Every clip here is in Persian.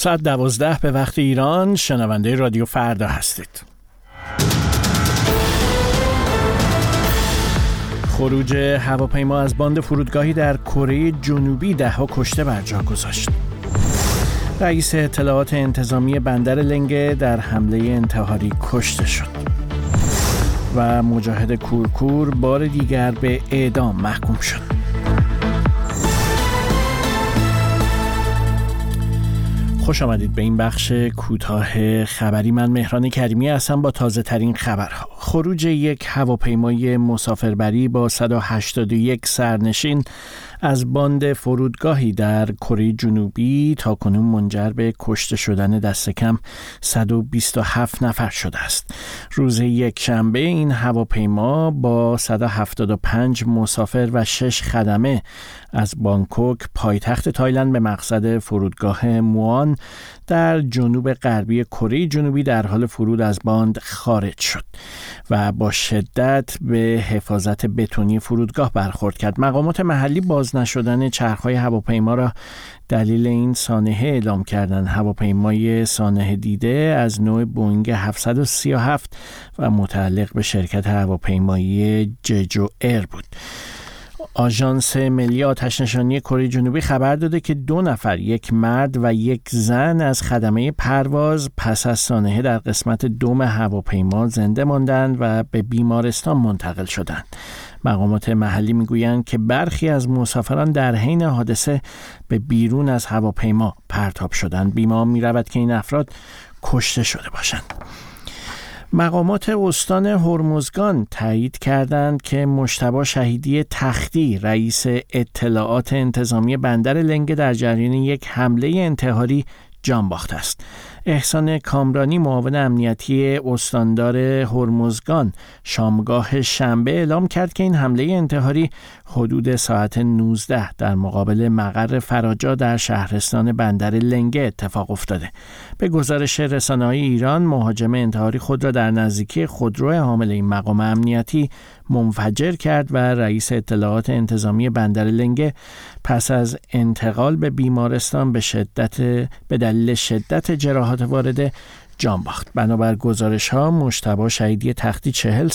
ساعت 12 به وقت ایران شنونده رادیو فردا هستید. خروج هواپیما از باند فرودگاهی در کره جنوبی 10 کشته بر جا گذاشت. رئیس اطلاعات انتظامی بندر لنگه در حمله انتحاری کشته شد. و مجاهد کورکور بار دیگر به اعدام محکوم شد. خوش آمدید به این بخش کوتاه خبری. من مهران کریمی هستم با تازه ترین خبرها. خروج یک هواپیمای مسافربری با 181 سرنشین از باند فرودگاهی در کره جنوبی تاکنون منجر به کشته شدن دست کم 127 نفر شده است. روز یکشنبه این هواپیما با 175 مسافر و 6 خدمه از بانکوک پایتخت تایلند به مقصد فرودگاه موآن در جنوب غربی کره جنوبی در حال فرود از باند خارج شد و با شدت به حفاظت بتونی فرودگاه برخورد کرد. مقامات محلی باز نشدن چرخ‌های هواپیما را دلیل این سانحه اعلام کردند. هواپیمای سانحه دیده از نوع بوئینگ 737 و متعلق به شرکت هواپیمایی ججو ایر بود. آژانس ملی آتش‌نشانی کره جنوبی خبر داده که 2 نفر، یک مرد و یک زن از خدمه پرواز پس از سانحه در قسمت دم هواپیما زنده ماندند و به بیمارستان منتقل شدند. مقامات محلی میگویند که برخی از مسافران در حین حادثه به بیرون از هواپیما پرتاب شدند. بیمار می‌رود که این افراد کشته شده باشند. مقامات استان هرمزگان تایید کردند که مجتبی شهیدی تختی، رئیس اطلاعات انتظامی بندر لنگه، در جریان یک حمله انتحاری جان باخته است. احسان کامرانی، معاون امنیتی استاندار هرمزگان، شامگاه شنبه اعلام کرد که این حمله انتحاری حدود ساعت 19 در مقابل مقر فراجا در شهرستان بندر لنگه اتفاق افتاده. به گزارش رسانه‌های ایران، مهاجم انتحاری خود را در نزدیکی خودرو حامل این مقام امنیتی منفجر کرد و رئیس اطلاعات انتظامی بندر لنگه پس از انتقال به بیمارستان به دلیل شدت جراحات وارده جان باخت. بنابر گزارش‌ها مجتبی شهیدی تختی 40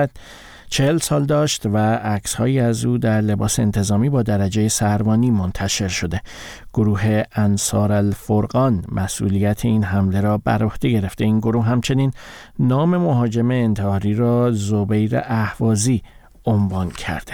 سال داشت و عکس‌هایی از او در لباس انتظامی با درجه سروانی منتشر شده. گروه انصار الفرقان مسئولیت این حمله را بر عهده گرفته. این گروه همچنین نام مهاجم انتحاری را زبیر اهوازی عنوان کرده.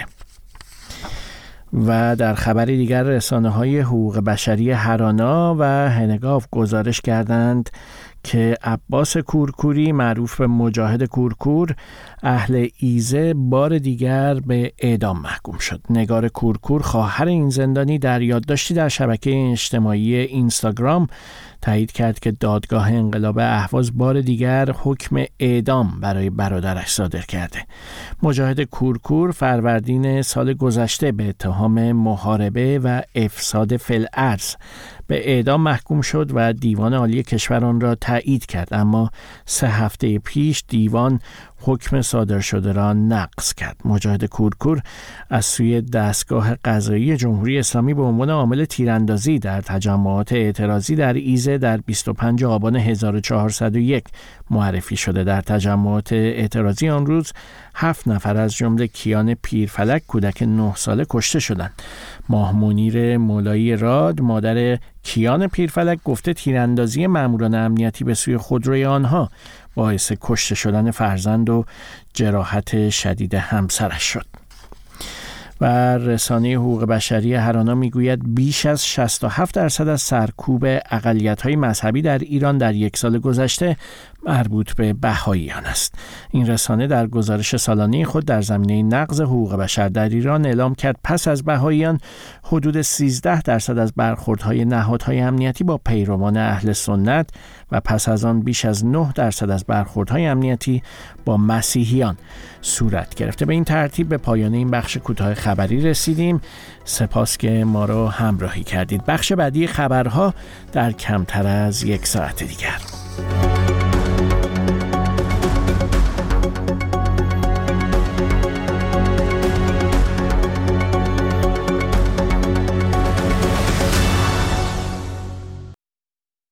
و در خبر دیگر، رسانه‌های حقوق بشری هرانا و هنگاو گزارش کردند که عباس کورکوری، معروف به مجاهد کورکور، اهل ایزه، بار دیگر به اعدام محکوم شد. نگار کورکور، خواهر این زندانی، در یادداشتی در شبکه اجتماعی اینستاگرام تایید کرد که دادگاه انقلاب اهواز بار دیگر حکم اعدام برای برادرش صادر کرده. مجاهد کورکور فروردین سال گذشته به اتهام محاربه و افساد فی الارض به اعدام محکوم شد و دیوان عالی کشور آن را تایید کرد، اما 3 هفته پیش دیوان حکم صادر شده را نقض کرد. مجاهد کورکور از سوی دستگاه قضایی جمهوری اسلامی به عنوان عامل تیراندازی در تجمعات اعتراضی در ایزه در 25 آبان 1401 معرفی شده. در تجمعات اعتراضی آن روز 7 نفر از جمله کیان پیرفلک، کودک 9 ساله، کشته شدند. ماه منیر مولایی راد، مادر کیان پیرفلک، گفته تیراندازی ماموران امنیتی به سوی خودروی آنها باعث کشته شدن فرزند و جراحت شدید همسرش شد. و رسانه حقوق بشری هرانا میگوید بیش از 67% از سرکوب اقلیت‌های مذهبی در ایران در 1 سال گذشته مربوط به بهائیان است. این رسانه در گزارش سالانه خود در زمینه نقض حقوق بشر در ایران اعلام کرد پس از بهائیان حدود 13% از برخوردهای نهادهای امنیتی با پیروان اهل سنت و پس از آن بیش از 9% از برخوردهای امنیتی با مسیحیان صورت گرفته. به این ترتیب به پایان این بخش کوتاه خبری رسیدیم. سپاس که ما را همراهی کردید. بخش بعدی خبرها در کمتر از 1 ساعت دیگر.